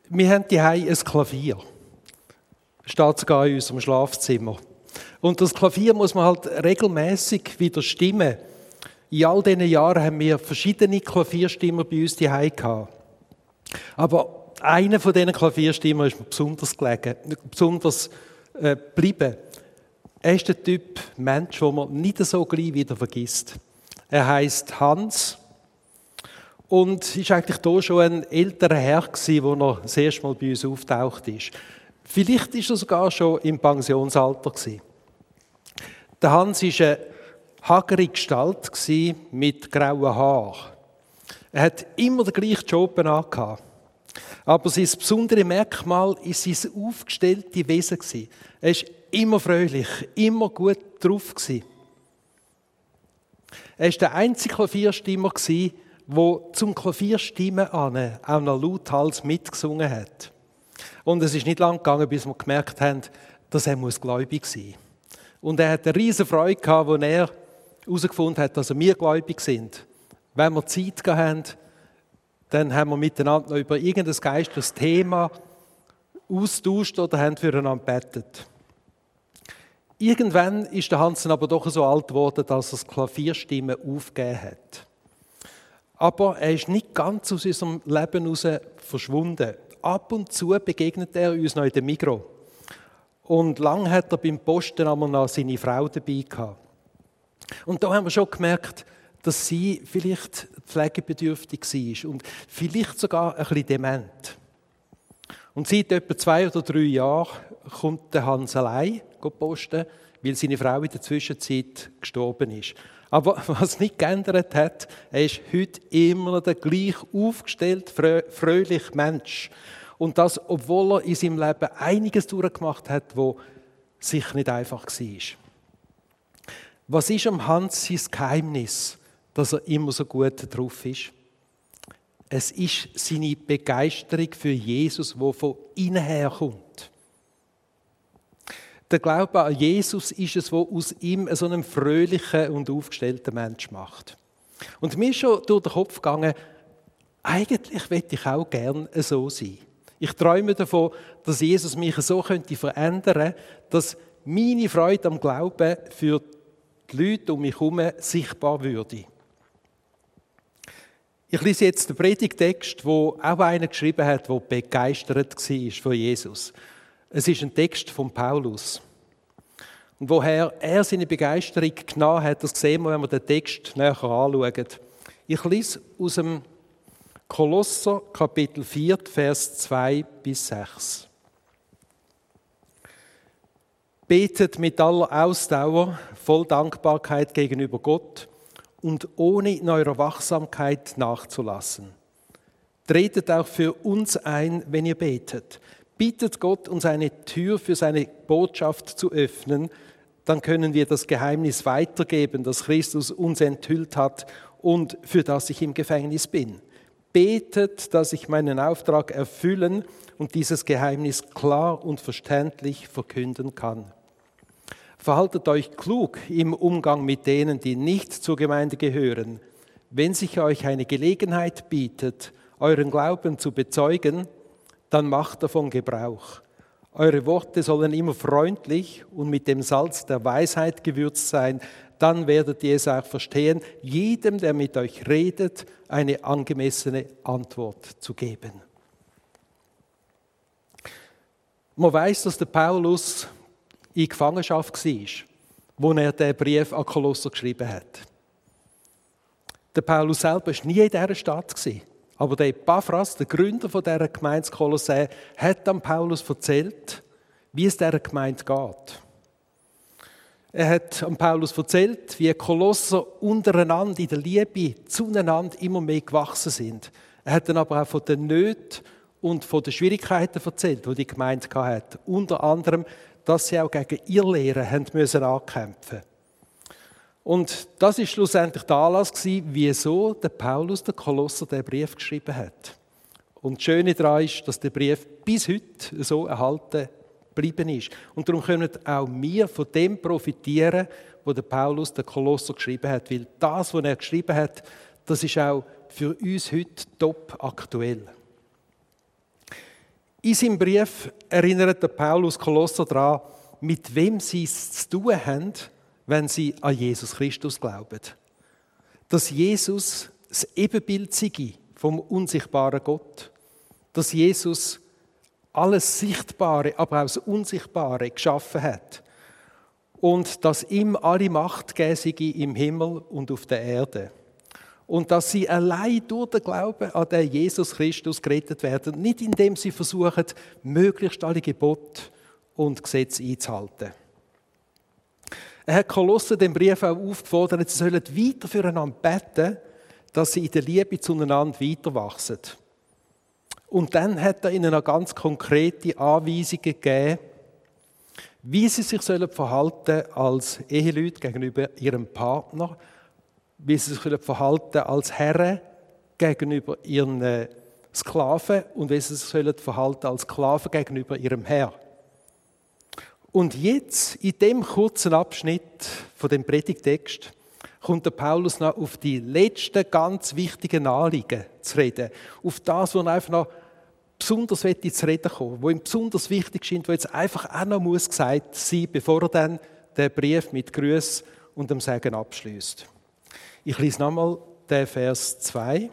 Wir haben zu Hause ein Klavier. Das steht sogar in unserem Schlafzimmer. Und das Klavier muss man halt regelmäßig wieder stimmen. In all diesen Jahren haben wir verschiedene Klavierstimmer bei uns zu Hause gehabt. Aber einer von diesen Klavierstimmer ist mir besonders geblieben. Er ist der Typ Mensch, den man nicht so gleich wieder vergisst. Er heisst Hans und ist eigentlich hier schon ein älterer Herr gewesen, als er das erste Mal bei uns auftaucht ist. Vielleicht war er sogar schon im Pensionsalter gewesen. Der Hans war eine hagere Gestalt mit grauen Haaren. Er hat immer den gleichen Job angehabt. Aber sein besonderes Merkmal war sein aufgestellte Wesen. Er war immer fröhlich, immer gut drauf. Er war der einzige Klavierstimmer, der zum Klavierstimmen auch noch lauthals mitgesungen hat. Und es ist nicht lang gegangen, bis wir gemerkt haben, dass er gläubig sein muss. Und er hatte eine riesige Freude gehabt, als er herausgefunden hat, dass wir gläubig sind. Wenn wir Zeit haben, dann haben wir miteinander noch über irgendein geistliches Thema austauscht oder haben füreinander gebetet. Irgendwann ist der Hans aber doch so alt geworden, dass er das Klavierstimmen aufgegeben hat. Aber er ist nicht ganz aus unserem Leben heraus verschwunden. Ab und zu begegnet er uns noch in der Migros. Und lang hat er beim Posten einmal noch seine Frau dabei gehabt. Und da haben wir schon gemerkt, dass sie vielleicht pflegebedürftig war und vielleicht sogar ein bisschen dement. Und seit etwa 2 oder 3 Jahren kommt der Hans allein posten, weil seine Frau in der Zwischenzeit gestorben ist. Aber was nicht geändert hat, er ist heute immer noch der gleich aufgestellte, fröhliche Mensch. Und das, obwohl er in seinem Leben einiges durchgemacht hat, wo sicher nicht einfach war. Was ist am Hans sein Geheimnis, dass er immer so gut drauf ist? Es ist seine Begeisterung für Jesus, die von innen her kommt. Der Glaube an Jesus ist es, was aus ihm so einen fröhlichen und aufgestellten Mensch macht. Und mir ist schon durch den Kopf gegangen, eigentlich möchte ich auch gerne so sein. Ich träume davon, dass Jesus mich so verändern könnte, dass meine Freude am Glauben für die Leute um mich herum sichtbar würde. Ich lese jetzt den Predigtext, wo auch einer geschrieben hat, der begeistert war von Jesus. Es ist ein Text von Paulus. Und woher er seine Begeisterung genommen hat, das sehen wir, wenn wir den Text näher anschauen. Ich lese aus dem Kolosser, Kapitel 4, Vers 2 bis 6. Betet mit aller Ausdauer, voll Dankbarkeit gegenüber Gott und ohne in eurer Wachsamkeit nachzulassen. Tretet auch für uns ein, wenn ihr betet. Bittet Gott, uns eine Tür für seine Botschaft zu öffnen, dann können wir das Geheimnis weitergeben, das Christus uns enthüllt hat und für das ich im Gefängnis bin. Betet, dass ich meinen Auftrag erfüllen und dieses Geheimnis klar und verständlich verkünden kann. Verhaltet euch klug im Umgang mit denen, die nicht zur Gemeinde gehören. Wenn sich euch eine Gelegenheit bietet, euren Glauben zu bezeugen, dann macht davon Gebrauch. Eure Worte sollen immer freundlich und mit dem Salz der Weisheit gewürzt sein. Dann werdet ihr es auch verstehen, jedem, der mit euch redet, eine angemessene Antwort zu geben. Man weiß, dass der Paulus in Gefangenschaft war, wo er den Brief an Kolosser geschrieben hat. Der Paulus selber war nie in dieser Stadt. Aber der Epaphras, der Gründer dieser Gemeinde Kolossä, hat an Paulus erzählt, wie es dieser Gemeinde geht. Er hat an Paulus erzählt, wie Kolosser untereinander in der Liebe zueinander immer mehr gewachsen sind. Er hat dann aber auch von den Nöten und von den Schwierigkeiten erzählt, die die Gemeinde hatte. Unter anderem, dass sie auch gegen Irrlehren ankämpfen mussten. Und das war schlussendlich der Anlass, wieso der Paulus der Kolosser den Brief geschrieben hat. Und das Schöne daran ist, dass der Brief bis heute so erhalten geblieben ist. Und darum können auch wir von dem profitieren, was der Paulus der Kolosser geschrieben hat. Weil das, was er geschrieben hat, das ist auch für uns heute top aktuell. In seinem Brief erinnert der Paulus Kolosser daran, mit wem sie es zu tun haben, wenn sie an Jesus Christus glauben. Dass Jesus das Ebenbild sei vom unsichtbaren Gott. Dass Jesus alles Sichtbare, aber auch das Unsichtbare geschaffen hat. Und dass ihm alle Macht gegeben sei im Himmel und auf der Erde. Und dass sie allein durch den Glauben an den Jesus Christus gerettet werden, nicht indem sie versuchen, möglichst alle Gebote und Gesetze einzuhalten. Er hat Kolosser den Brief auch aufgefordert, sie sollen weiter füreinander beten, dass sie in der Liebe zueinander weiter wachsen. Und dann hat er ihnen noch ganz konkrete Anweisungen gegeben, wie sie sich verhalten sollen als Eheleute gegenüber ihrem Partner, wie sie sich verhalten als Herren gegenüber ihren Sklaven und wie sie sich verhalten als Sklaven gegenüber ihrem Herr. Und jetzt, in dem kurzen Abschnitt von dem Predigtext, kommt der Paulus noch auf die letzten ganz wichtigen Anliegen zu reden. Auf das, was er einfach noch besonders zu reden kommen, wo ihm besonders wichtig scheint, wo jetzt einfach auch noch gesagt sein muss, bevor er dann den Brief mit Grüß und dem Segen abschließt. Ich lese nochmal den Vers 2.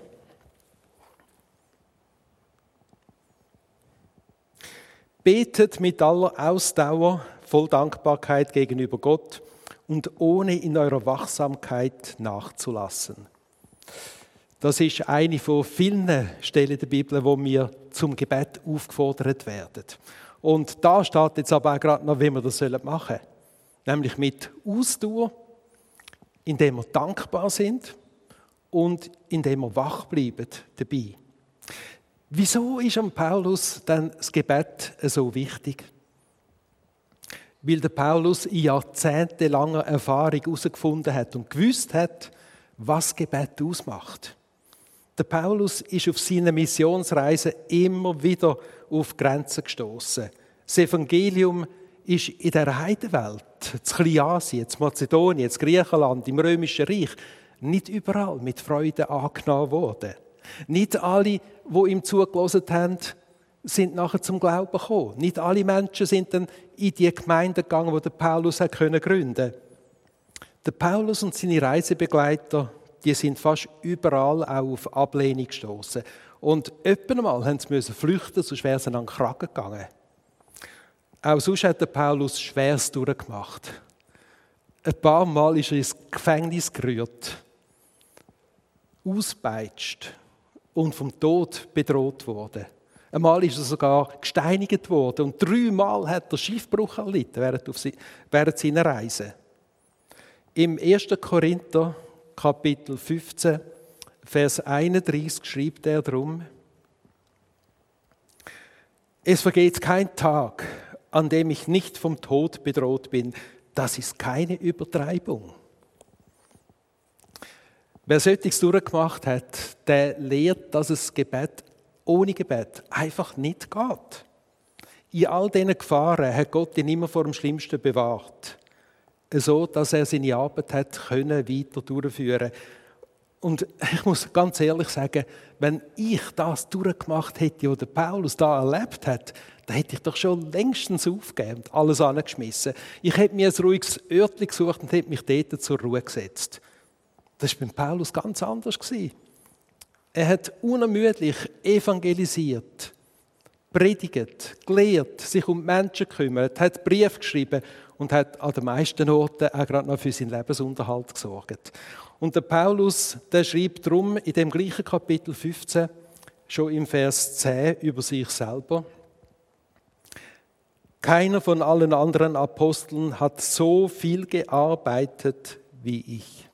Betet mit aller Ausdauer, voll Dankbarkeit gegenüber Gott und ohne in eurer Wachsamkeit nachzulassen. Das ist eine von vielen Stellen der Bibel, wo wir zum Gebet aufgefordert werden. Und da steht jetzt aber auch gerade noch, wie wir das machen sollen. Nämlich mit Ausdauer, indem wir dankbar sind und indem wir wach bleiben dabei. Wieso ist am Paulus dann das Gebet so wichtig? Weil der Paulus in jahrzehntelanger Erfahrung herausgefunden hat und gewusst hat, was Gebet ausmacht. Der Paulus ist auf seinen Missionsreisen immer wieder auf Grenzen gestoßen. Das Evangelium ist in der Heidenwelt, in Kleinasien, in Mazedonien, in Griechenland, im Römischen Reich, nicht überall mit Freude angenommen worden. Nicht alle, die ihm zugelassen haben, sind nachher zum Glauben gekommen. Nicht alle Menschen sind dann in die Gemeinde gegangen, die der Paulus gründen konnte. Der Paulus und seine Reisebegleiter, die sind fast überall auch auf Ablehnung gestoßen. Und öppe mal haben sie flüchten, sonst wäre es an den Kragen gegangen. Auch sonst hat der Paulus Schweres durchgemacht. Ein paar Mal ist er ins Gefängnis gerührt, ausgepeitscht und vom Tod bedroht worden. Einmal ist er sogar gesteinigt worden und 3 Mal hat er Schiffbruch erlitten während seiner Reise. Im 1. Korinther, Kapitel 15, Vers 31 schreibt er drum: Es vergeht kein Tag, an dem ich nicht vom Tod bedroht bin. Das ist keine Übertreibung. Wer solches durchgemacht hat, der lehrt, dass es Gebet ohne Gebet einfach nicht geht. In all diesen Gefahren hat Gott ihn immer vor dem Schlimmsten bewahrt. So, dass er seine Arbeit hat können weiter durchführen. Und ich muss ganz ehrlich sagen, wenn ich das durchgemacht hätte, was der Paulus da erlebt hat, dann hätte ich doch schon längstens aufgegeben und alles angeschmissen. Ich hätte mir ein ruhiges Örtchen gesucht und hätte mich dort zur Ruhe gesetzt. Das war beim Paulus ganz anders. Er hat unermüdlich evangelisiert, predigt, gelehrt, sich um die Menschen gekümmert, hat Briefe geschrieben und hat an den meisten Orten auch gerade noch für seinen Lebensunterhalt gesorgt. Und der Paulus, der schreibt darum in dem gleichen Kapitel 15, schon im Vers 10 über sich selber: Keiner von allen anderen Aposteln hat so viel gearbeitet wie ich.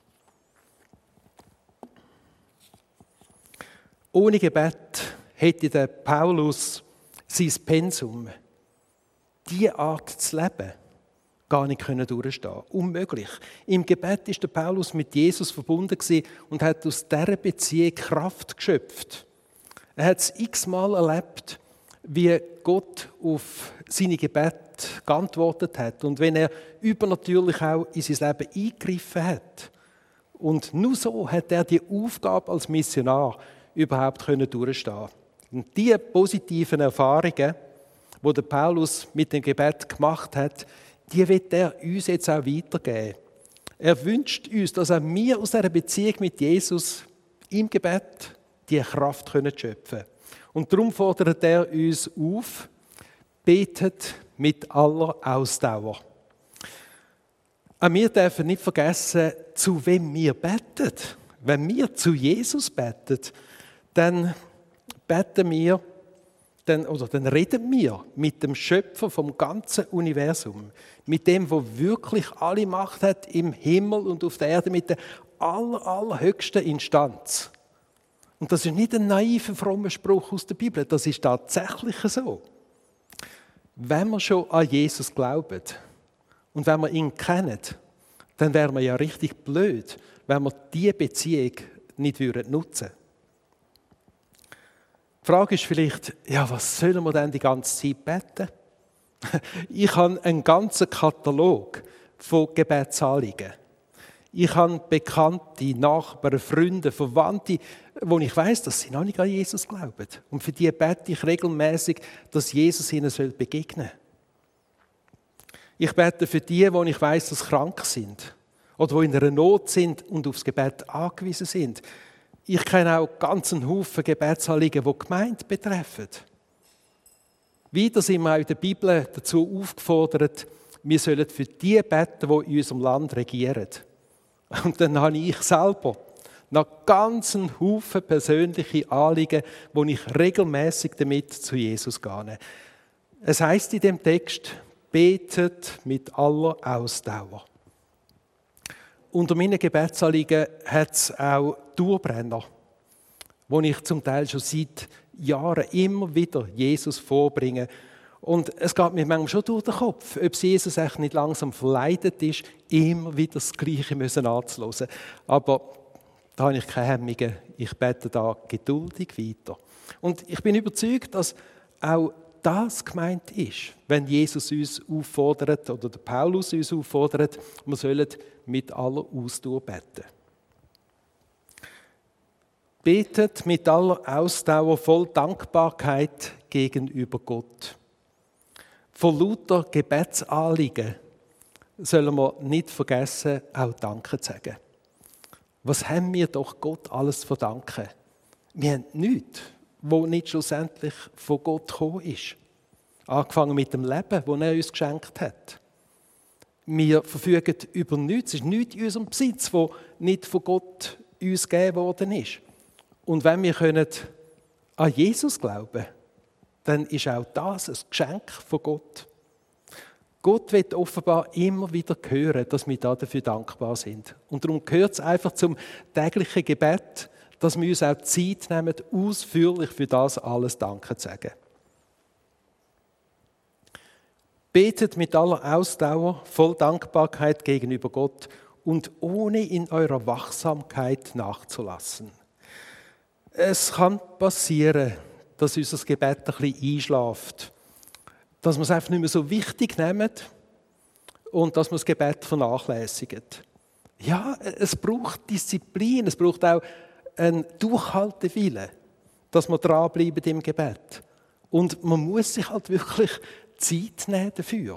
Ohne Gebet hätte der Paulus sein Pensum, diese Art zu leben, gar nicht durchstehen können. Unmöglich. Im Gebet ist der Paulus mit Jesus verbunden gewesen und hat aus dieser Beziehung Kraft geschöpft. Er hat es x-mal erlebt, wie Gott auf seine Gebete geantwortet hat und wenn er übernatürlich auch in sein Leben eingegriffen hat. Und nur so hat er die Aufgabe als Missionar überhaupt durchstehen können. Und diese positiven Erfahrungen, die der Paulus mit dem Gebet gemacht hat, die wird er uns jetzt auch weitergeben. Er wünscht uns, dass auch wir aus dieser Beziehung mit Jesus im Gebet diese Kraft schöpfen können. Und darum fordert er uns auf, betet mit aller Ausdauer. Auch wir dürfen nicht vergessen, zu wem wir beten. Wenn wir zu Jesus beten, dann reden wir mit dem Schöpfer vom ganzen Universum, mit dem, der wirklich alle Macht hat im Himmel und auf der Erde, mit der allerhöchsten Instanz. Und das ist nicht ein naiver, frommer Spruch aus der Bibel, das ist tatsächlich so. Wenn wir schon an Jesus glauben und wenn wir ihn kennen, dann wären wir ja richtig blöd, wenn wir diese Beziehung nicht nutzen würden. Die Frage ist vielleicht, ja, was sollen wir denn die ganze Zeit beten? Ich habe einen ganzen Katalog von Gebetsanliegen. Ich habe Bekannte, Nachbarn, Freunde, Verwandte, wo ich weiss, dass sie noch nicht an Jesus glauben. Und für die bete ich regelmäßig, dass Jesus ihnen begegnen soll. Ich bete für die, wo ich weiss, dass sie krank sind oder wo in einer Not sind und aufs Gebet angewiesen sind. Ich kenne auch ganzen Haufen Gebetsanliegen, die die Gemeinde betreffen. Weiter sind wir auch in der Bibel dazu aufgefordert, wir sollen für die beten, die in unserem Land regieren. Und dann habe ich selber noch ganzen Haufen persönliche Anliegen, wo ich regelmäßig damit zu Jesus gehe. Es heisst in dem Text, betet mit aller Ausdauer. Unter meinen Gebetsanliegen hat es auch Dauerbrenner, wo ich zum Teil schon seit Jahren immer wieder Jesus vorbringe. Und es geht mir manchmal schon durch den Kopf, ob Jesus echt nicht langsam verleitet ist, immer wieder das Gleiche anzuhören. Aber da habe ich keine Hemmungen. Ich bete da geduldig weiter. Und ich bin überzeugt, dass auch das gemeint ist, wenn Jesus uns auffordert, oder der Paulus uns auffordert, wir sollen mit aller Ausdauer beten. Betet mit aller Ausdauer voll Dankbarkeit gegenüber Gott. Von lauter Gebetsanliegen sollen wir nicht vergessen, auch Danke zu sagen. Was haben wir doch Gott alles zu verdanken? Wir haben nichts, wo nicht schlussendlich von Gott gekommen ist. Angefangen mit dem Leben, das er uns geschenkt hat. Wir verfügen über nichts. Es ist nichts in unserem Besitz, das nicht von Gott uns gegeben worden ist. Und wenn wir an Jesus glauben, dann ist auch das ein Geschenk von Gott. Gott wird offenbar immer wieder hören, dass wir dafür dankbar sind. Und darum gehört es einfach zum täglichen Gebet, dass wir uns auch Zeit nehmen, ausführlich für das alles Danke zu sagen. Betet mit aller Ausdauer, voll Dankbarkeit gegenüber Gott und ohne in eurer Wachsamkeit nachzulassen. Es kann passieren, dass unser Gebet ein bisschen einschläft, dass wir es einfach nicht mehr so wichtig nehmen und dass wir das Gebet vernachlässigen. Ja, es braucht Disziplin, es braucht auch einen Durchhaltewillen, dass wir dranbleiben im Gebet. Und man muss sich halt wirklich Zeit nehmen dafür.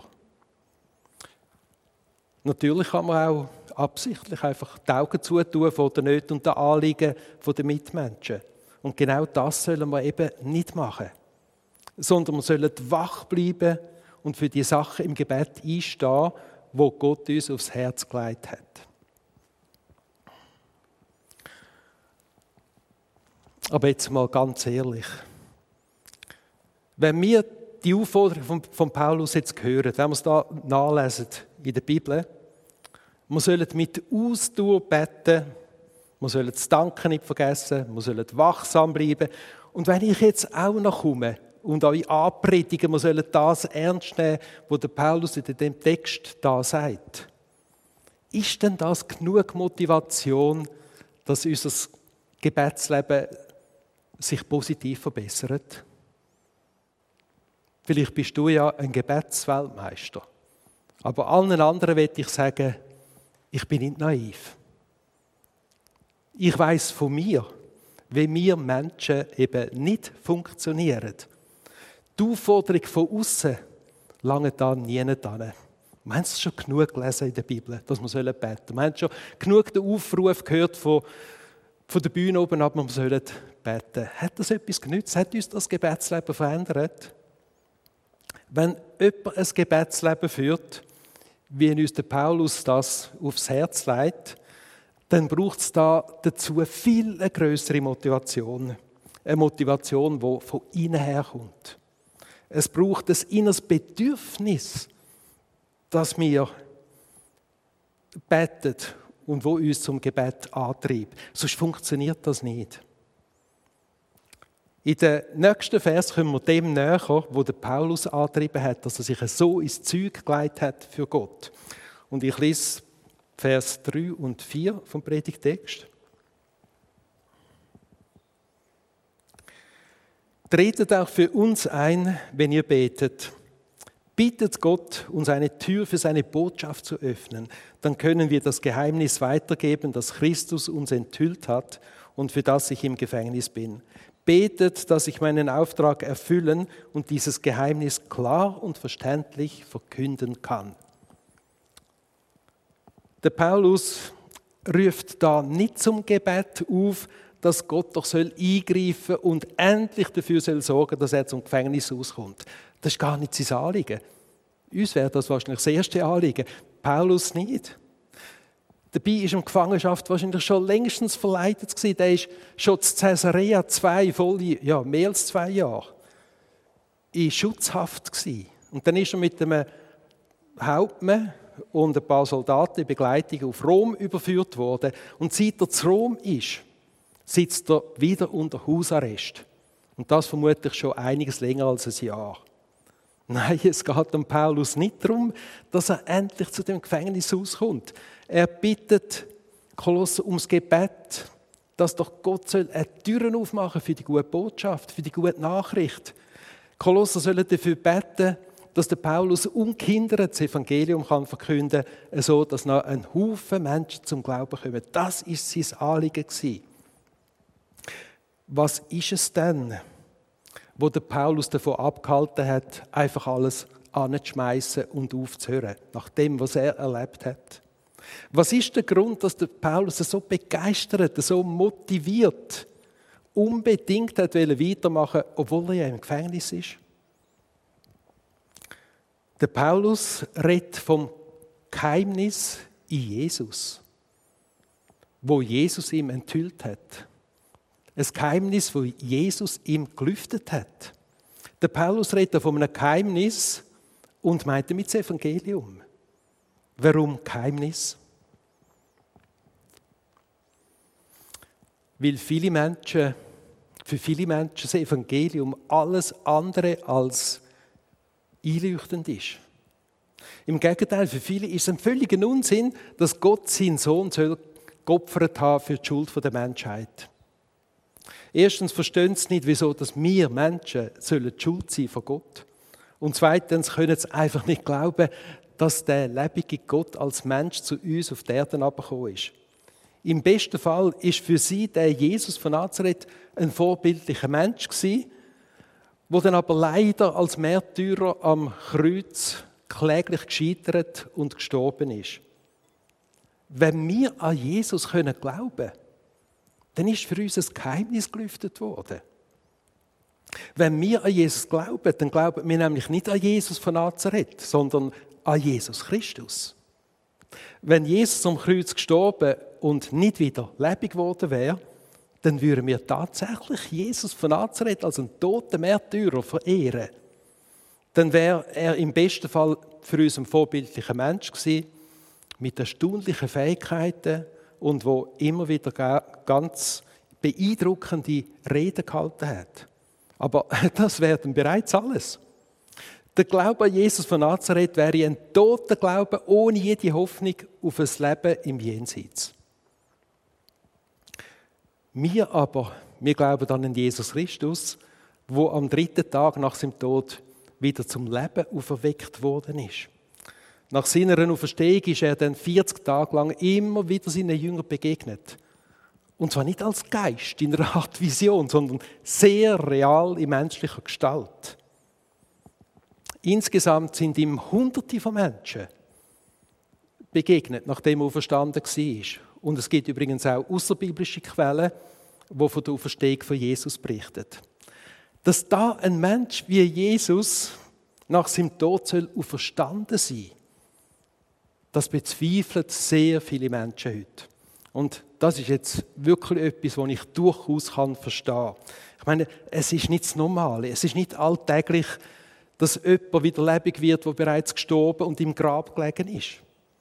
Natürlich kann man auch absichtlich einfach die Augen zutun vor den Nöten und den Anliegen der Mitmenschen. Und genau das sollen wir eben nicht machen. Sondern wir sollen wach bleiben und für die Sachen im Gebet einstehen, wo Gott uns aufs Herz gelegt hat. Aber jetzt mal ganz ehrlich. Wenn wir die Aufforderung von Paulus jetzt hören, wenn wir es da nachlesen in der Bibel, wir sollen mit Ausdauer beten, wir sollen das Danken nicht vergessen, wir sollen wachsam bleiben. Und wenn ich jetzt auch noch komme und euch anpredige, wir sollen das ernst nehmen, was der Paulus in dem Text da sagt, ist denn das genug Motivation, dass unser Gebetsleben sich positiv verbessert? Vielleicht bist du ja ein Gebetsweltmeister. Aber allen anderen will ich sagen, ich bin nicht naiv. Ich weiss von mir, wie wir Menschen eben nicht funktionieren. Die Aufforderung von außen langt da nie hin. Wir haben es schon genug gelesen in der Bibel, dass wir beten sollen. Wir haben schon genug den Aufruf gehört von der Bühne oben ab, wir sollen beten. Hat das etwas genützt? Hat uns das Gebetsleben verändert? Wenn jemand ein Gebetsleben führt, wie uns der Paulus das aufs Herz legt, dann braucht es dazu viel eine grössere Motivation. Eine Motivation, die von innen herkommt. Es braucht ein inneres Bedürfnis, dass wir beten und wo uns zum Gebet antreibt. Sonst funktioniert das nicht. In den nächsten Vers kommen wir dem näher, wo der Paulus angetrieben hat, dass er sich so ins Zeug gelegt hat für Gott. Und ich lese Vers 3 und 4 vom Predigtext. Tretet auch für uns ein, wenn ihr betet. Bittet Gott, uns eine Tür für seine Botschaft zu öffnen. Dann können wir das Geheimnis weitergeben, das Christus uns enthüllt hat und für das ich im Gefängnis bin. Betet, dass ich meinen Auftrag erfüllen und dieses Geheimnis klar und verständlich verkünden kann. Der Paulus ruft da nicht zum Gebet auf, dass Gott doch eingreifen soll und endlich dafür sorgen soll, dass er zum Gefängnis auskommt. Das ist gar nicht sein Anliegen. Uns wäre das wahrscheinlich das erste Anliegen. Paulus nicht. Dabei ist in Gefangenschaft wahrscheinlich schon längstens verleitet gewesen. Der ist schon zu Caesarea mehr als 2 Jahre in Schutzhaft gewesen. Und dann ist er mit einem Hauptmann und ein paar Soldaten in Begleitung auf Rom überführt worden. Und seit er zu Rom ist, sitzt er wieder unter Hausarrest. Und das vermutlich schon einiges länger als ein Jahr. Nein, es geht dem Paulus nicht darum, dass er endlich zu dem Gefängnis rauskommt. Er bittet Kolosser ums Gebet, dass doch Gott eine Türen aufmachen für die gute Botschaft, für die gute Nachricht. Kolosser sollen dafür beten, dass der Paulus ungehindert das Evangelium verkünden kann, so dass noch ein Haufen Menschen zum Glauben kommen. Das war sein Anliegen. Was ist es denn, wo der Paulus davon abgehalten hat, einfach alles anzuschmeissen und aufzuhören, nach dem, was er erlebt hat? Was ist der Grund, dass der Paulus so begeistert, so motiviert, unbedingt weitermachen wollte, obwohl er ja im Gefängnis ist? Der Paulus redet vom Geheimnis in Jesus, wo Jesus ihm enthüllt hat. Ein Geheimnis, das Jesus ihm gelüftet hat. Der Paulus redet von einem Geheimnis und meint damit das Evangelium. Warum Geheimnis? Weil für viele Menschen das Evangelium alles andere als einleuchtend ist. Im Gegenteil, für viele ist es ein völliger Unsinn, dass Gott seinen Sohn geopfert haben für die Schuld der Menschheit. Erstens verstehen sie nicht, wieso dass wir Menschen die Schuld sein von Gott. Und zweitens können sie einfach nicht glauben, dass der lebendige Gott als Mensch zu uns auf die Erde herabgekommen ist. Im besten Fall ist für sie der Jesus von Nazareth ein vorbildlicher Mensch gewesen, der dann aber leider als Märtyrer am Kreuz kläglich gescheitert und gestorben ist. Wenn wir an Jesus glauben können, dann ist für uns ein Geheimnis gelüftet worden. Wenn wir an Jesus glauben, dann glauben wir nämlich nicht an Jesus von Nazareth, sondern an Jesus Christus. Wenn Jesus am Kreuz gestorben und nicht wieder lebendig geworden wäre, dann würden wir tatsächlich Jesus von Nazareth als einen toten Märtyrer verehren. Dann wäre er im besten Fall für uns ein vorbildlicher Mensch gewesen, mit erstaunlichen Fähigkeiten und wo immer wieder ganz beeindruckende Reden gehalten hat. Aber das wäre dann bereits alles. Der Glaube an Jesus von Nazareth wäre ein toter Glaube ohne jede Hoffnung auf ein Leben im Jenseits. Wir glauben an den Jesus Christus, der am 3. Tag nach seinem Tod wieder zum Leben auferweckt worden ist. Nach seiner Auferstehung ist er dann 40 Tage lang immer wieder seinen Jüngern begegnet. Und zwar nicht als Geist in einer Art Vision, sondern sehr real in menschlicher Gestalt. Insgesamt sind ihm Hunderte von Menschen begegnet, nachdem er auferstanden war. Und es gibt übrigens auch außerbiblische Quellen, die von der Auferstehung von Jesus berichten. Dass da ein Mensch wie Jesus nach seinem Tod soll auferstanden sein, das bezweifeln sehr viele Menschen heute. Und das ist jetzt wirklich etwas, was ich durchaus verstehen kann. Ich meine, es ist nicht das Normale, es ist nicht alltäglich, dass jemand wieder lebendig wird, der bereits gestorben und im Grab gelegen ist.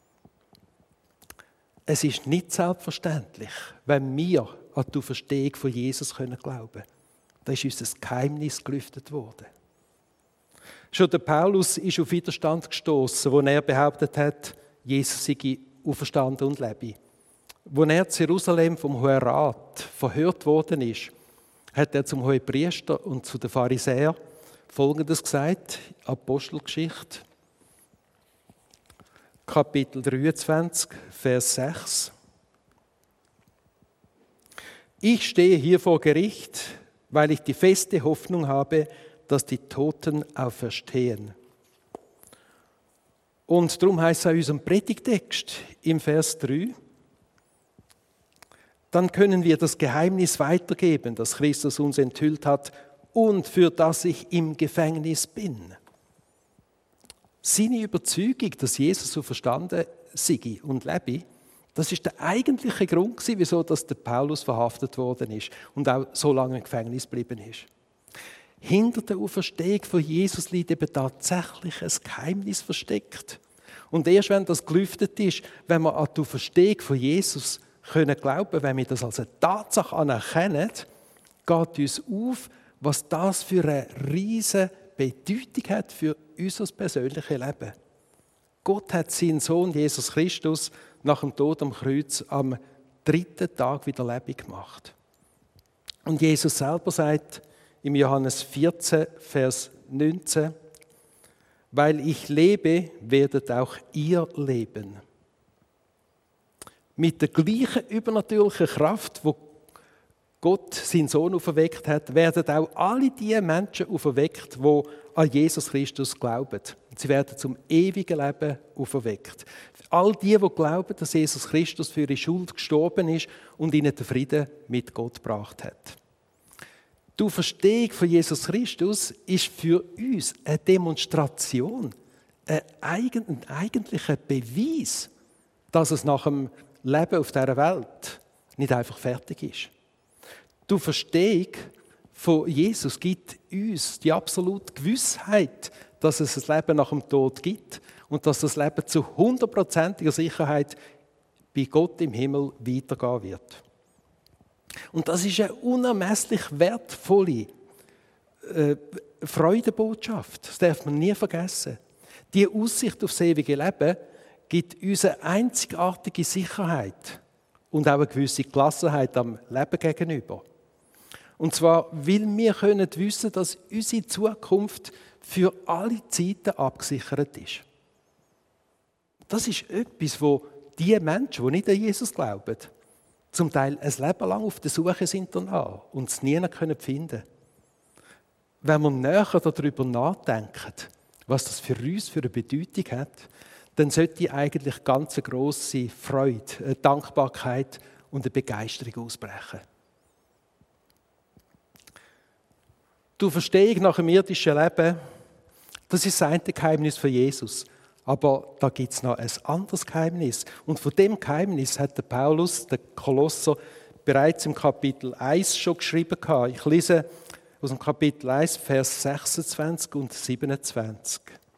Es ist nicht selbstverständlich, wenn wir an die Auferstehung von Jesus glauben können. Da ist uns ein Geheimnis gelüftet worden. Schon der Paulus ist auf Widerstand gestoßen, wo er behauptet hat, Jesus sei auferstanden und lebe. Als er zu Jerusalem vom Hohen Rat verhört worden ist, hat er zum Hohepriester und zu den Pharisäern Folgendes gesagt, Apostelgeschichte, Kapitel 23, Vers 6. Ich stehe hier vor Gericht, weil ich die feste Hoffnung habe, dass die Toten auferstehen. Und darum heißt es in unserem Predigtext im Vers 3, dann können wir das Geheimnis weitergeben, das Christus uns enthüllt hat und für das ich im Gefängnis bin. Seine Überzeugung, dass Jesus so verstanden sei und lebe, das ist der eigentliche Grund, wieso der Paulus verhaftet worden ist und auch so lange im Gefängnis geblieben ist. Hinter der Auferstehung von Jesus liegt eben tatsächlich ein Geheimnis versteckt. Und erst wenn das gelüftet ist, wenn wir an die Auferstehung von Jesus glauben können, wenn wir das als eine Tatsache anerkennen, geht uns auf, was das für eine riesige Bedeutung hat für unser persönliches Leben. Gott hat seinen Sohn Jesus Christus nach dem Tod am Kreuz am 3. Tag wieder lebendig gemacht. Und Jesus selber sagt im Johannes 14, Vers 19, weil ich lebe, werdet auch ihr leben. Mit der gleichen übernatürlichen Kraft, wo Gott seinen Sohn auferweckt hat, werden auch alle die Menschen auferweckt, die an Jesus Christus glauben. Sie werden zum ewigen Leben auferweckt. All die glauben, dass Jesus Christus für ihre Schuld gestorben ist und ihnen den Frieden mit Gott gebracht hat. Die Auferstehung von Jesus Christus ist für uns eine Demonstration, ein eigentlicher Beweis, dass es nach dem Leben auf dieser Welt nicht einfach fertig ist. Die Auferstehung von Jesus gibt uns die absolute Gewissheit, dass es ein Leben nach dem Tod gibt und dass das Leben zu 100%iger Sicherheit bei Gott im Himmel weitergehen wird. Und das ist eine unermesslich wertvolle Freudenbotschaft. Das darf man nie vergessen. Die Aussicht auf das ewige Leben gibt uns eine einzigartige Sicherheit und auch eine gewisse Gelassenheit am Leben gegenüber. Und zwar, weil wir wissen können, dass unsere Zukunft für alle Zeiten abgesichert ist. Das ist etwas, wo die Menschen, die nicht an Jesus glauben, zum Teil ein Leben lang auf der Suche sind danach und es nie finden können. Wenn wir näher darüber nachdenken, was das für uns für eine Bedeutung hat, dann sollte eigentlich ganz eine grosse Freude, eine Dankbarkeit und eine Begeisterung ausbrechen. Die Auferstehung nach dem irdischen Leben, das ist das eine Geheimnis von Jesus. Aber da gibt es noch ein anderes Geheimnis. Und von dem Geheimnis hat der Paulus, der Kolosser, bereits im Kapitel 1 schon geschrieben. Ich lese aus dem Kapitel 1, Vers 26 und 27.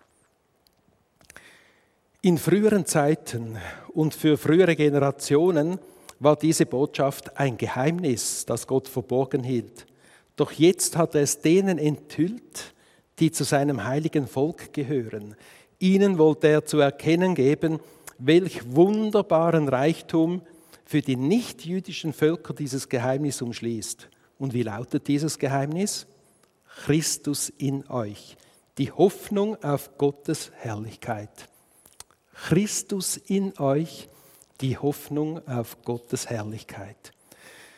In früheren Zeiten und für frühere Generationen war diese Botschaft ein Geheimnis, das Gott verborgen hielt. Doch jetzt hat er es denen enthüllt, die zu seinem heiligen Volk gehören. Ihnen wollte er zu erkennen geben, welch wunderbaren Reichtum für die nichtjüdischen Völker dieses Geheimnis umschließt. Und wie lautet dieses Geheimnis? Christus in euch, die Hoffnung auf Gottes Herrlichkeit. Christus in euch, die Hoffnung auf Gottes Herrlichkeit.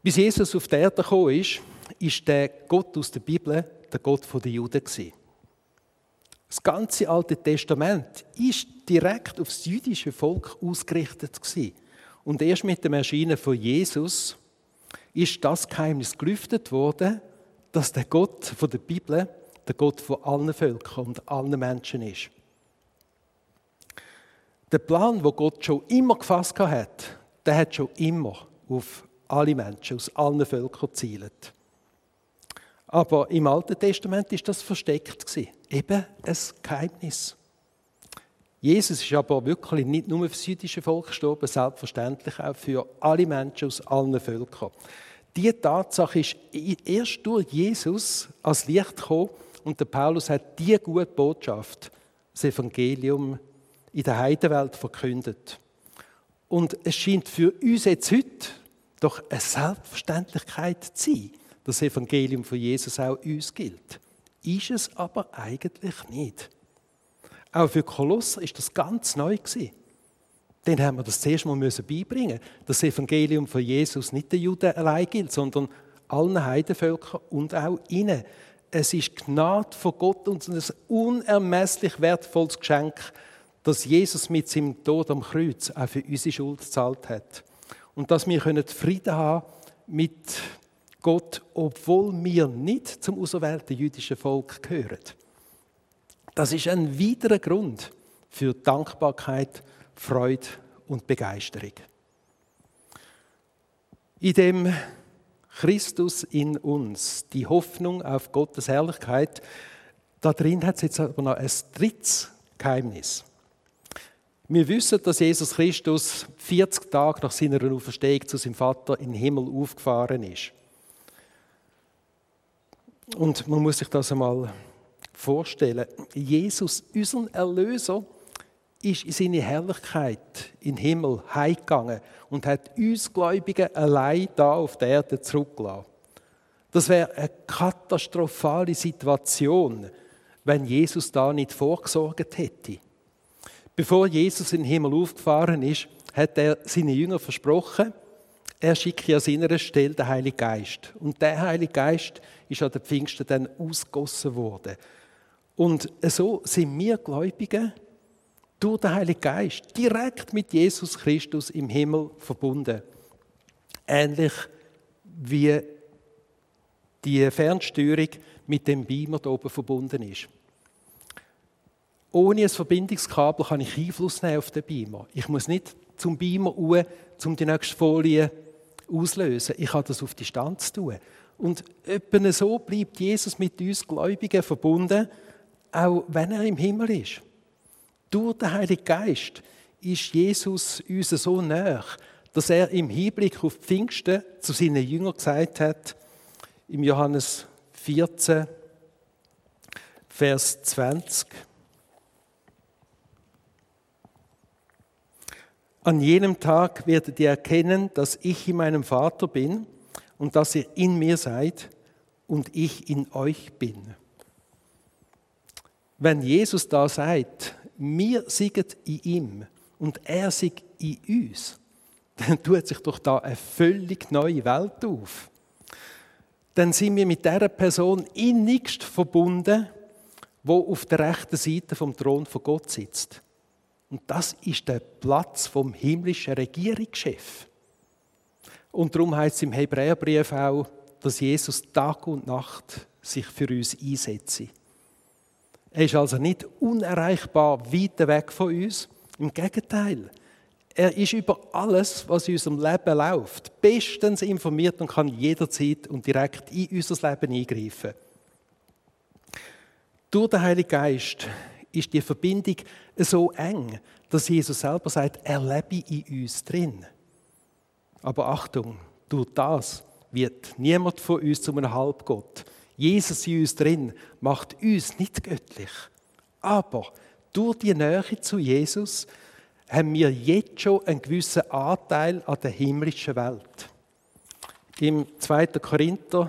Bis Jesus auf die Erde gekommen ist, ist der Gott aus der Bibel der Gott der Juden gewesen. Das ganze Alte Testament ist direkt auf das jüdische Volk ausgerichtet gewesen. Und erst mit dem Erscheinen von Jesus ist das Geheimnis gelüftet worden, dass der Gott von der Bibel der Gott von allen Völkern und allen Menschen ist. Der Plan, den Gott schon immer gefasst hat, der hat schon immer auf alle Menschen aus allen Völkern gezielt. Aber im Alten Testament ist das versteckt gewesen. Eben ein Geheimnis. Jesus ist aber wirklich nicht nur für das jüdische Volk gestorben, selbstverständlich auch für alle Menschen aus allen Völkern. Diese Tatsache ist erst durch Jesus als Licht gekommen und der Paulus hat diese gute Botschaft, das Evangelium, in der Heidenwelt verkündet. Und es scheint für uns jetzt heute doch eine Selbstverständlichkeit zu sein, dass das Evangelium von Jesus auch uns gilt. Ist es aber eigentlich nicht. Auch für Kolosser ist das ganz neu gewesen. Dann haben wir das zuerst mal beibringen müssen, dass das Evangelium von Jesus nicht den Juden allein gilt, sondern allen Heidenvölkern und auch ihnen. Es ist Gnade von Gott und ein unermesslich wertvolles Geschenk, dass Jesus mit seinem Tod am Kreuz auch für unsere Schuld gezahlt hat. Und dass wir Frieden haben mit Gott, obwohl wir nicht zum auserwählten jüdischen Volk gehören. Das ist ein weiterer Grund für Dankbarkeit, Freude und Begeisterung. In dem Christus in uns, die Hoffnung auf Gottes Herrlichkeit, da drin hat es jetzt aber noch ein drittes Geheimnis. Wir wissen, dass Jesus Christus 40 Tage nach seiner Auferstehung zu seinem Vater in den Himmel aufgefahren ist. Und man muss sich das einmal vorstellen. Jesus, unser Erlöser, ist in seine Herrlichkeit in den Himmel heimgegangen und hat uns Gläubigen allein da auf der Erde zurückgelassen. Das wäre eine katastrophale Situation, wenn Jesus da nicht vorgesorgt hätte. Bevor Jesus in den Himmel aufgefahren ist, hat er seinen Jüngern versprochen, er schicke an seiner Stelle den Heiligen Geist. Und der Heilige Geist ist an den Pfingsten dann ausgegossen worden. Und so sind wir Gläubigen durch den Heiligen Geist direkt mit Jesus Christus im Himmel verbunden. Ähnlich wie die Fernsteuerung mit dem Beamer da oben verbunden ist. Ohne ein Verbindungskabel kann ich Einfluss nehmen auf den Beamer. Ich muss nicht zum Beamer raus, um die nächste Folie auszulösen. Ich kann das auf Distanz tun. Und etwa so bleibt Jesus mit uns Gläubigen verbunden, auch wenn er im Himmel ist. Durch den Heiligen Geist ist Jesus uns so nahe, dass er im Hinblick auf Pfingsten zu seinen Jüngern gesagt hat, im Johannes 14, Vers 20, an jenem Tag werdet ihr erkennen, dass ich in meinem Vater bin und dass ihr in mir seid und ich in euch bin. Wenn Jesus da sagt, wir sind in ihm und er ist in uns, dann tut sich doch da eine völlig neue Welt auf. Dann sind wir mit dieser Person innigst verbunden, die auf der rechten Seite vom Thron von Gott sitzt. Und das ist der Platz vom himmlischen Regierungschef. Und darum heißt es im Hebräerbrief auch, dass Jesus Tag und Nacht sich für uns einsetzt. Er ist also nicht unerreichbar weit weg von uns. Im Gegenteil, er ist über alles, was in unserem Leben läuft, bestens informiert und kann jederzeit und direkt in unser Leben eingreifen. Durch den Heiligen Geist ist die Verbindung so eng, dass Jesus selber sagt, er lebe in uns drin. Aber Achtung, durch das wird niemand von uns zu einem Halbgott. Jesus in uns drin macht uns nicht göttlich. Aber durch die Nähe zu Jesus haben wir jetzt schon einen gewissen Anteil an der himmlischen Welt. Im 2. Korinther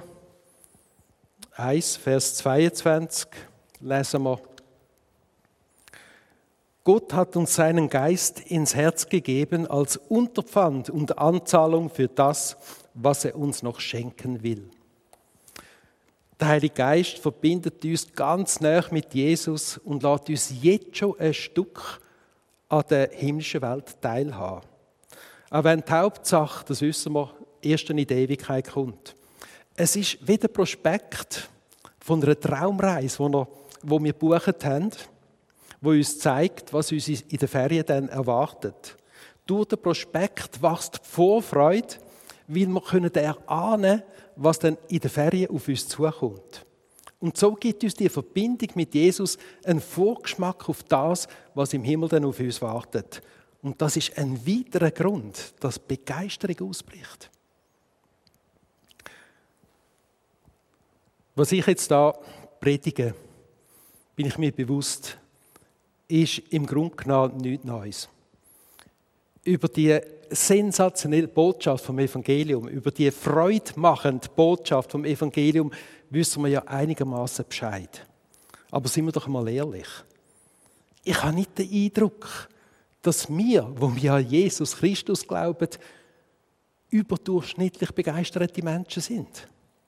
1, Vers 22 lesen wir: Gott hat uns seinen Geist ins Herz gegeben als Unterpfand und Anzahlung für das, was er uns noch schenken will. Der Heilige Geist verbindet uns ganz nah mit Jesus und lässt uns jetzt schon ein Stück an der himmlischen Welt teilhaben. Auch wenn die Hauptsache, das wissen wir, erst in die Ewigkeit kommt. Es ist wie der Prospekt von einer Traumreise, die wir gebucht haben, wo uns zeigt, was uns in den Ferien dann erwartet. Durch den Prospekt wächst die Vorfreude, weil wir erahnen können, was dann in den Ferien auf uns zukommt. Und so gibt uns die Verbindung mit Jesus einen Vorgeschmack auf das, was im Himmel dann auf uns wartet. Und das ist ein weiterer Grund, dass Begeisterung ausbricht. Was ich jetzt da predige, bin ich mir bewusst, ist im Grunde genommen nichts Neues. Über die sensationelle Botschaft vom Evangelium, über die freudmachende Botschaft vom Evangelium wissen wir ja einigermaßen Bescheid. Aber sind wir doch mal ehrlich. Ich habe nicht den Eindruck, dass wir, wo wir an Jesus Christus glauben, überdurchschnittlich begeisterte Menschen sind.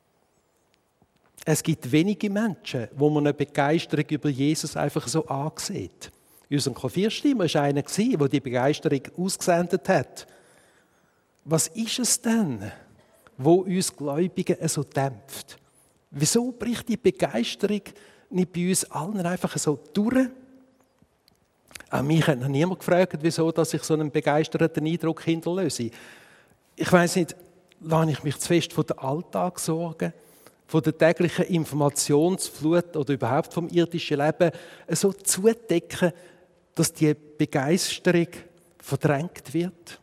Es gibt wenige Menschen, wo man eine Begeisterung über Jesus einfach so ansieht. In unserem Klavierstimmer war einer, der die Begeisterung ausgesendet hat. Was ist es denn, wo uns Gläubigen so dämpft? Wieso bricht die Begeisterung nicht bei uns allen einfach so durch? Auch mich hat noch niemand gefragt, wieso dass ich so einen begeisterten Eindruck hinterlöse. Ich weiss nicht, lasse ich mich zu fest von den Alltagssorgen, von der täglichen Informationsflut oder überhaupt vom irdischen Leben so zudecken, dass die Begeisterung verdrängt wird?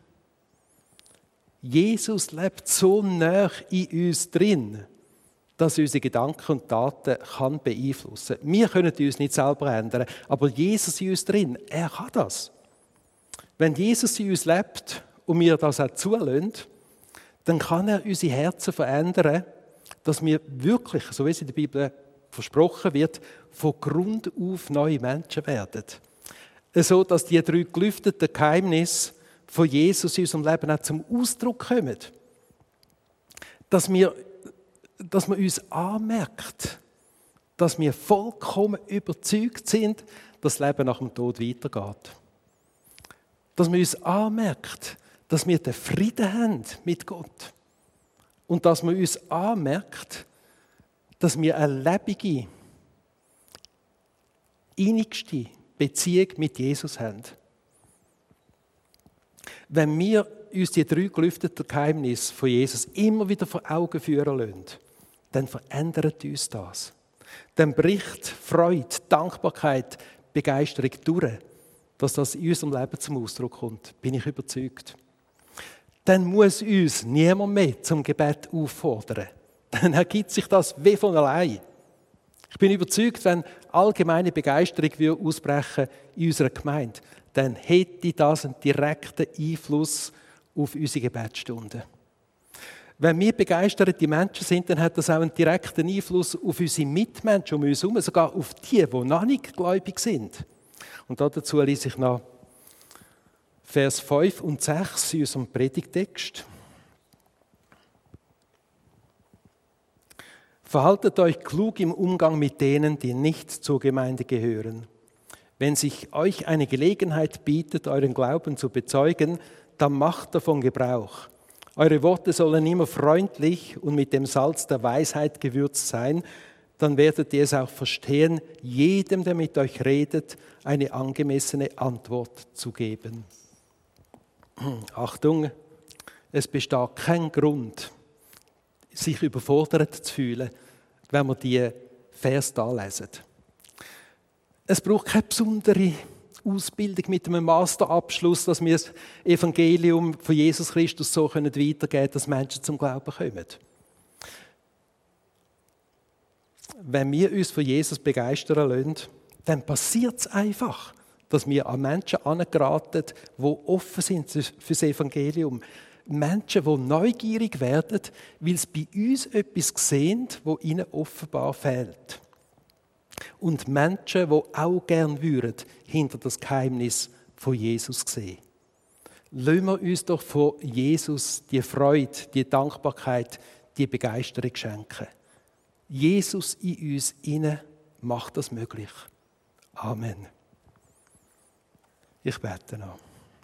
Jesus lebt so nah in uns drin, dass unsere Gedanken und Taten kann beeinflussen kann. Wir können uns nicht selber ändern, aber Jesus in uns drin, er kann das. Wenn Jesus in uns lebt und wir das auch zulassen, dann kann er unsere Herzen verändern, dass wir wirklich, so wie es in der Bibel versprochen wird, von Grund auf neue Menschen werden. So, dass die 3 gelüfteten Geheimnisse von Jesus in unserem Leben auch zum Ausdruck kommen. Dass man uns anmerkt, dass wir vollkommen überzeugt sind, dass das Leben nach dem Tod weitergeht. Dass man uns anmerkt, dass wir den Frieden haben mit Gott. Und dass man uns anmerkt, dass wir eine lebendige, innigste Beziehung mit Jesus haben. Wenn wir uns die 3 gelüfteten Geheimnisse von Jesus immer wieder vor Augen führen lassen, dann verändert uns das. Dann bricht Freude, Dankbarkeit, Begeisterung durch, dass das in unserem Leben zum Ausdruck kommt, bin ich überzeugt. Dann muss uns niemand mehr zum Gebet auffordern. Dann ergibt sich das wie von allein. Ich bin überzeugt, wenn allgemeine Begeisterung ausbrechen in unserer Gemeinde, dann hätte das einen direkten Einfluss auf unsere Gebetsstunden. Wenn wir begeisterte Menschen sind, dann hat das auch einen direkten Einfluss auf unsere Mitmenschen um uns herum, sogar auf die noch nicht gläubig sind. Und dazu lese ich noch Vers 5 und 6 in unserem Predigtext. Verhaltet euch klug im Umgang mit denen, die nicht zur Gemeinde gehören. Wenn sich euch eine Gelegenheit bietet, euren Glauben zu bezeugen, dann macht davon Gebrauch. Eure Worte sollen immer freundlich und mit dem Salz der Weisheit gewürzt sein, dann werdet ihr es auch verstehen, jedem, der mit euch redet, eine angemessene Antwort zu geben. Achtung, es besteht kein Grund, sich überfordert zu fühlen, wenn wir die Vers da lesen. Es braucht keine besondere Ausbildung mit einem Masterabschluss, dass wir das Evangelium von Jesus Christus so weitergeben können, dass Menschen zum Glauben kommen. Wenn wir uns von Jesus begeistern lassen, dann passiert es einfach, dass wir an Menschen herangeraten, die offen sind für das Evangelium. Menschen, die neugierig werden, weil sie bei uns etwas sehen, das ihnen offenbar fehlt. Und Menschen, die auch gerne würden, hinter das Geheimnis von Jesus sehen. lassen wir uns doch von Jesus die Freude, die Dankbarkeit, die Begeisterung schenken. Jesus in uns inne macht das möglich. Amen. Ich bete noch.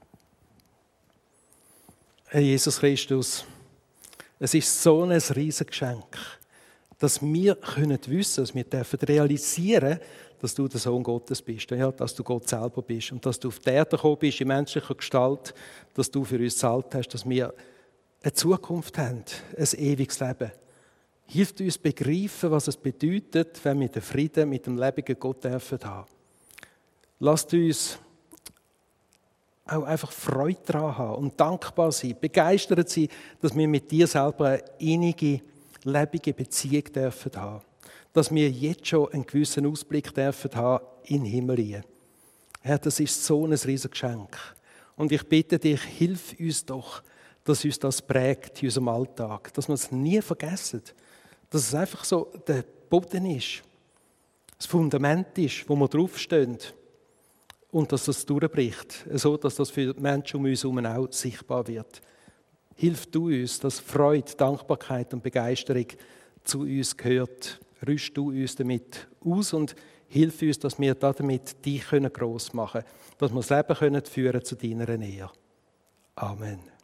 Herr Jesus Christus, es ist so ein riesiges Geschenk, dass wir wissen, dass wir realisieren dürfen, dass du der Sohn Gottes bist, ja, dass du Gott selber bist und dass du auf die Erde gekommen bist in menschlicher Gestalt, dass du für uns gezahlt hast, dass wir eine Zukunft haben, ein ewiges Leben. Hilf uns begreifen, was es bedeutet, wenn wir den Frieden mit dem lebendigen Gott haben dürfen. Lasst uns auch einfach Freude daran haben und dankbar sein, begeistert sein, dass wir mit dir selber eine innige, lebendige Beziehung dürfen haben. Dass wir jetzt schon einen gewissen Ausblick dürfen haben in den Himmel. Herr, das ist so ein riesiges Geschenk. Und ich bitte dich, hilf uns doch, dass uns das prägt in unserem Alltag, dass wir es nie vergessen, dass es einfach so der Boden ist, das Fundament ist, wo wir draufstehen und dass das durchbricht, so dass das für die Menschen um uns herum auch sichtbar wird. Hilf du uns, dass Freude, Dankbarkeit und Begeisterung zu uns gehört. Rüst du uns damit aus und hilf uns, dass wir damit dich gross machen können, dass wir das Leben führen zu deiner Nähe. Amen.